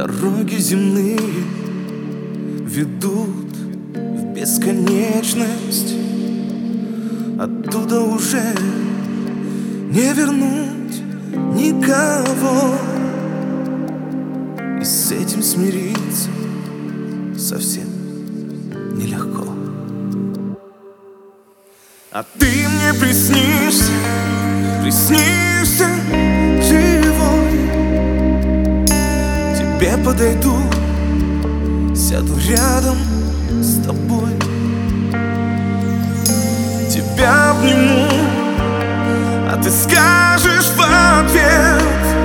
Дороги земные ведут в бесконечность. Оттуда уже не вернуть никого. И с этим смириться совсем нелегко. А ты мне приснишься, приснишься живой. Тебе подойду, сяду рядом с тобой. Тебя обниму, а ты скажешь в ответ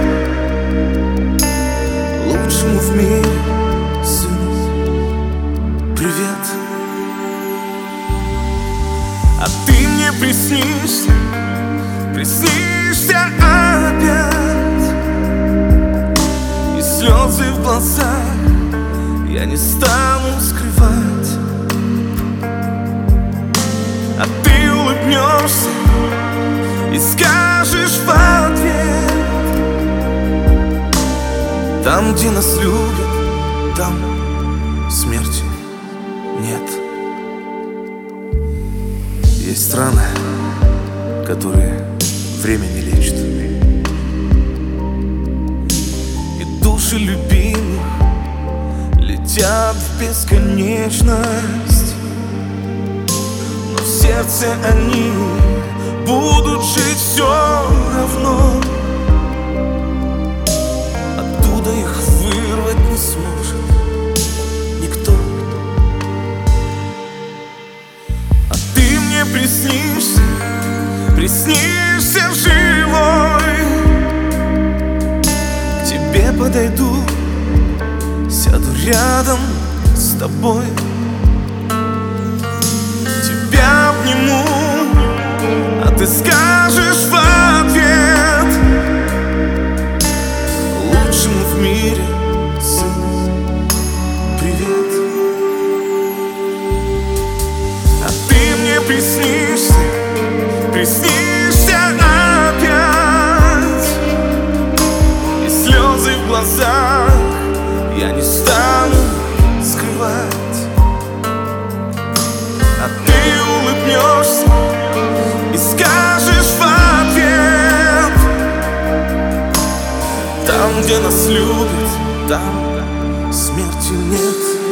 лучшему в мире сыну привет. А ты мне приснишься, приснишься опять. И слезы в глазах я не стану скрывать. А ты улыбнешься и скажешь в ответ: там, где нас любят, там смерти нет. Есть раны, которые время не лечит, и души любимых летят в бесконечность. Но в сердце они будут жить все равно. Оттуда их вырвать не сможет никто. А ты мне приснишься, приснишься живой. К тебе подойду, сяду рядом с тобой. Тебя обниму, а ты скажешь в ответ лучшему в мире сыну привет. А ты мне приснишься, приснишься опять. И слезы в глазах я не стану скрывать. А ты улыбнешься и скажешь в ответ: там, где нас любят, там смерти нет.